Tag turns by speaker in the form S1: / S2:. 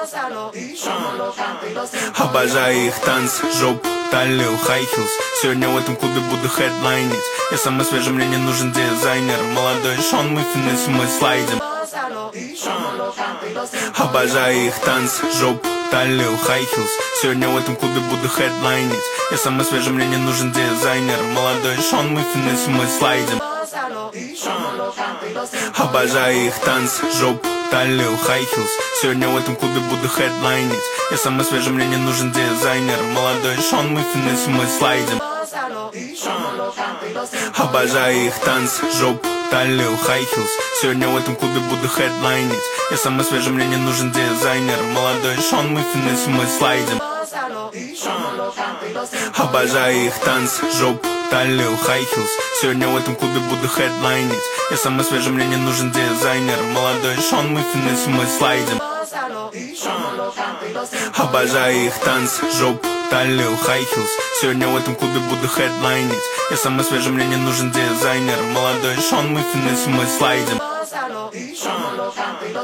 S1: Обожаю их танцы, жопу, талию, хай-хилс. Сегодня в этом клубе буду хедлайнить. Я самый свежий, мне не нужен дизайнер. Молодой Шон, мы финесим, мы слайдим. Обожаю их танцы, жопу, талию, хай-хилс. Сегодня в этом клубе буду хедлайнить. Я самый свежий, мне не нужен дизайнер. Молодой Шон, мы финесим, мы слайдим. Обожаю их танцы, жопу, талию, хай-хилс. Сегодня в этом клубе буду хедлайнить. Я самый свежий, мне не нужен дизайнер. Молодой Шон, мы финесим, мы слайдим. Обожаю их танцы, жопу, талию, хай-хилс. Сегодня в этом клубе буду хедлайнить. Я самый свежий, мне не нужен дизайнер. Молодой Шон, мы финесим, мы слайдим. Обожаю их танцы, жопу, талию, хай-хилс. Сегодня в этом клубе буду хедлайнить. Я самый свежий, мне не нужен дизайнер. Молодой Шон, мы финесим, мы слайдим. Обожаю их танцы, жопу, талию, хай-хилс. Сегодня в этом клубе буду хедлайнить. Я самый свежий, мне не нужен дизайнер. Молодой Шон, мы финесим, мы слайдим.